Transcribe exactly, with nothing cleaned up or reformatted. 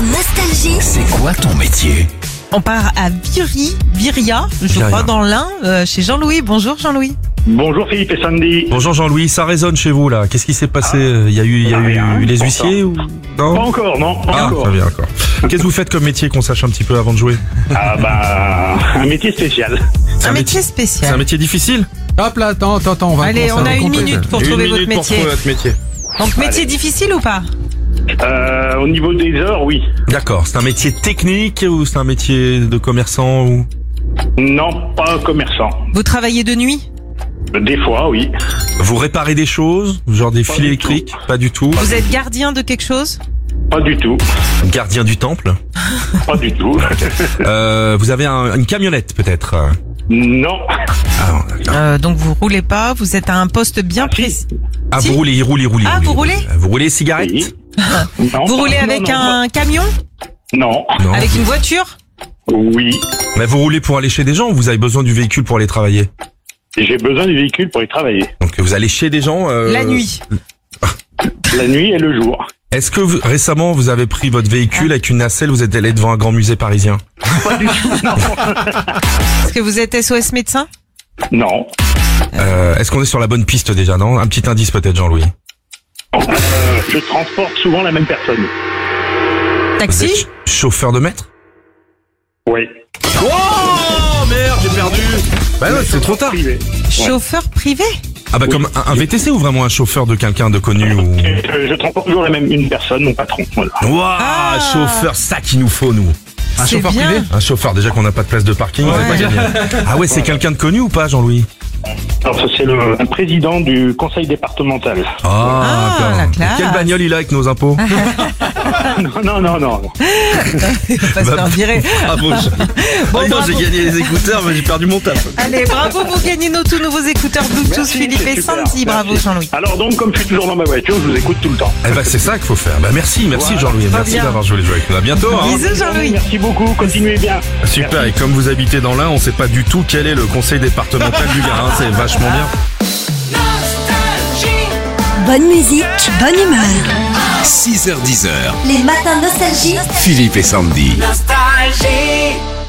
Nostalgie. C'est quoi ton métier? On part à Viry, Viria, je Viria. crois, dans l'Ain, euh, chez Jean-Louis. Bonjour Jean-Louis. Bonjour Philippe et Sandy. Bonjour Jean-Louis, ça résonne chez vous là. Qu'est-ce qui s'est passé? Il y a eu, il y a eu Rien, les pas huissiers ça. ou Pas non? encore, non, pas Ah, encore. très bien, d'accord. Qu'est-ce que vous faites comme métier qu'on sache un petit peu avant de jouer? Ah bah, un métier spécial. C'est Un un métier C'est un spécial. métier difficile? Hop là, attends, attends, attends, on va Allez, commencer on à a une raconter. minute pour Une trouver minute votre pour métier. trouver votre métier. Donc métier difficile ou pas? Euh, au niveau des heures, oui. D'accord, c'est un métier technique ou c'est un métier de commerçant ou... Non, pas commerçant. Vous travaillez de nuit? Des fois, oui. Vous réparez des choses, genre des Pas fils du électriques? Pas du tout. Vous êtes gardien de quelque chose? Pas du tout. Gardien du temple? Pas du tout. Euh, vous avez un- une camionnette peut-être? Non. Ah, non, d'accord. euh, Donc vous roulez pas, vous êtes à un poste bien Ah, si. précis. Ah, Si. vous roulez, il roule, il roule. il Ah, roule, vous il roule. roulez Vous roulez cigarette? Oui. Non, Vous pas- roulez non, avec non, un camion? Non. Non. Avec une voiture? Oui. Mais vous roulez pour aller chez des gens ou vous avez besoin du véhicule pour aller travailler? J'ai besoin du véhicule pour y travailler. Donc vous allez chez des gens euh, La nuit. La nuit et le jour. Est-ce que vous, récemment vous avez pris votre véhicule avec une nacelle, vous êtes allé devant un grand musée parisien? Pas du tout, non. Est-ce que vous êtes S O S médecin? Non. euh, Est-ce qu'on est sur la bonne piste déjà, non? Un petit indice peut-être, Jean-Louis. Euh, je transporte souvent la même personne. Vous Taxi? êtes ch- chauffeur de maître? Oui. Oh merde, j'ai perdu. Bah non, c'est trop tard. Privé. Chauffeur privé? Ah bah comme un, un V T C ou vraiment un chauffeur de quelqu'un de connu ou... Euh, je transporte toujours la même une personne, mon patron. Voilà. Waouh, Ah. chauffeur, ça qu'il nous faut nous. Un C'est chauffeur bien. privé. Un chauffeur, déjà qu'on n'a pas de place de parking, on Ouais. va pas gagner. Ah ouais, c'est quelqu'un de connu ou pas, Jean-Louis? Alors ça c'est le un président du conseil départemental. Ah, Ah, d'accord. la classe. Quelle bagnole il a avec nos impôts? non, non, non, non. Il va pas se faire virer. Bravo. Bon, Ah, non, bravo. j'ai gagné les écouteurs, mais j'ai perdu mon taf. Allez, bravo, vous gagnez nos tout nouveaux écouteurs Bluetooth Merci, Philippe c'est et super. Sandy. Bravo Merci. Jean-Louis. Alors donc, comme je suis toujours dans ma voiture, je vous écoute tout le temps. Eh ben, c'est ça qu'il faut faire. Bah, merci, merci Voilà. Jean-Louis. Très Merci bien. d'avoir joué les jeux avec nous. À bientôt. hein. Bisous Jean-Louis. Merci beaucoup, continuez bien. Super. Et comme vous habitez dans l'Ain, on sait pas du tout quel est le conseil départemental du Gard. hein. C'est vachement bien. Bonne musique, bonne humeur. six heures dix heures. Les matins Nostalgie. Philippe et Sandy. Nostalgie.